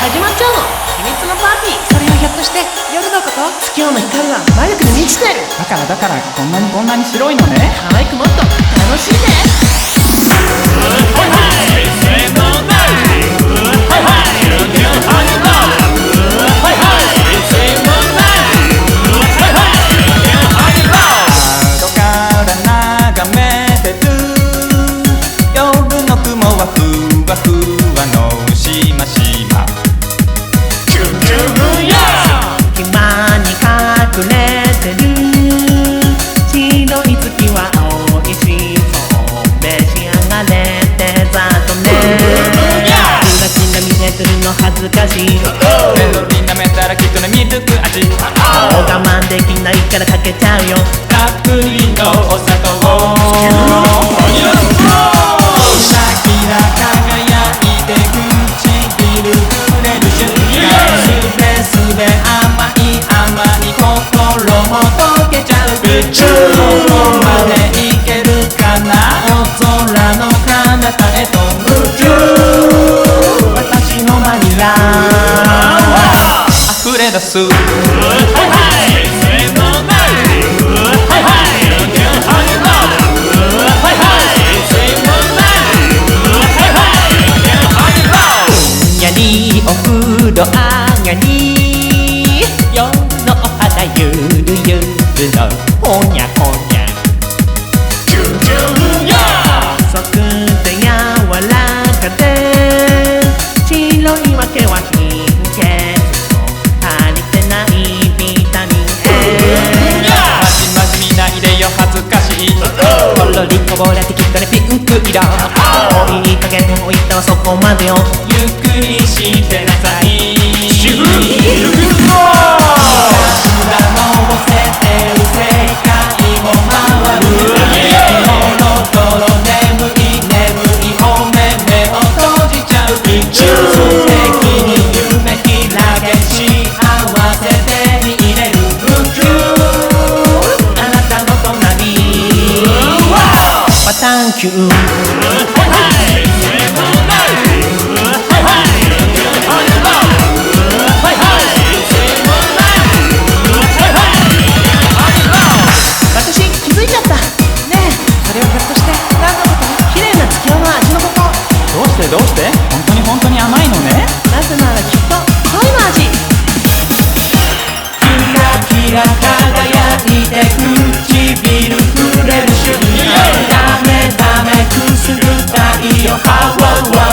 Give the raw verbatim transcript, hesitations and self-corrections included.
始まっちゃうの秘密のパーティー。 それはひょっとして夜のこと？ 月夜の光は魔力で満ちてる。 だからだからこんなにこんなに白いのね。 可愛くもっと楽しいね。 窓から眺めてる夜の雲はふわふわのしましま。 キュンキュンや隙間に隠れてる白い月は美味しそう召し上がれデザートね。キラキラ見えてるの恥ずかしい。 メロディー舐めたらきっとねミルク味。も我慢できないからかけちゃうよ。 たっぷりのお砂糖。キラキラ輝いて唇触れる瞬間。すべすべ甘い甘い心も溶けちゃう。どこまでいけるかな。大空の彼方へと向く私のバニラ溢れ出す。お風呂上がり夜のお肌ゆるゆるのほにゃほにゃ。 キュンキュンや細くて柔らかで白いわけは貧血の足りてないビタミン A。 まじまじ見ないでよ恥ずかしい。とろりこぼれてきたねピンク色。 いい加減置いたわそこまでよ。 ゆっくりしてなさい。シフルルクルののせてる世界も回る。ドロドロ眠い眠いお目目を閉じちゃう。素敵に夢開け幸せ手に入れる。 あなたの隣パタンキュー。 どうしてどうして本当に本当に甘いのね。 なぜならきっと恋の味。 キラキラ輝いて唇触れる瞬間。ダメダメくすぐったいよハワワ